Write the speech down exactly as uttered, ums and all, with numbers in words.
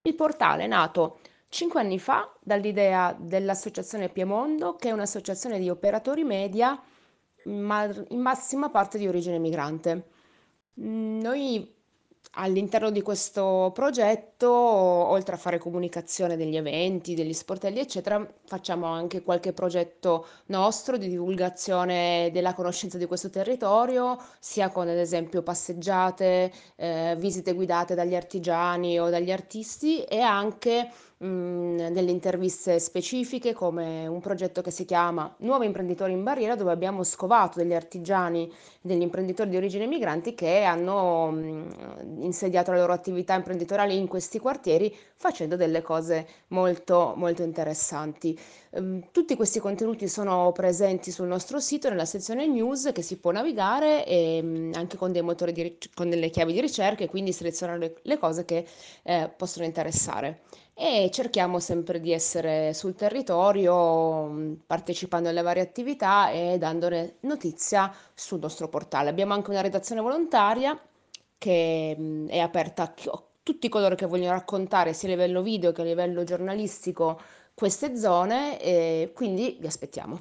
Il portale è nato cinque anni fa dall'idea dell'Associazione Piemondo, che è un'associazione di operatori media, ma in massima parte di origine migrante. Mm, Noi all'interno di questo progetto, oltre a fare comunicazione degli eventi, degli sportelli, eccetera, facciamo anche qualche progetto nostro di divulgazione della conoscenza di questo territorio, sia con ad esempio passeggiate, eh, visite guidate dagli artigiani o dagli artisti e anche mh, delle interviste specifiche come un progetto che si chiama Nuovi imprenditori in barriera, dove abbiamo scovato degli artigiani, degli imprenditori di origine migranti che hanno mh, insediato la loro attività imprenditoriale in questi quartieri facendo delle cose molto molto interessanti. Ehm, tutti questi contenuti sono presenti sul nostro sito nella sezione news che si può navigare e mh, anche con dei motori di ric- con delle chiavi di ricerca e quindi selezionare le, le cose che eh, possono interessare. E cerchiamo sempre di essere sul territorio, mh, partecipando alle varie attività e dandone notizia sul nostro portale. Abbiamo anche una redazione volontaria che mh, è aperta a chi- a tutti coloro che vogliono raccontare sia a livello video che a livello giornalistico queste zone e quindi vi aspettiamo.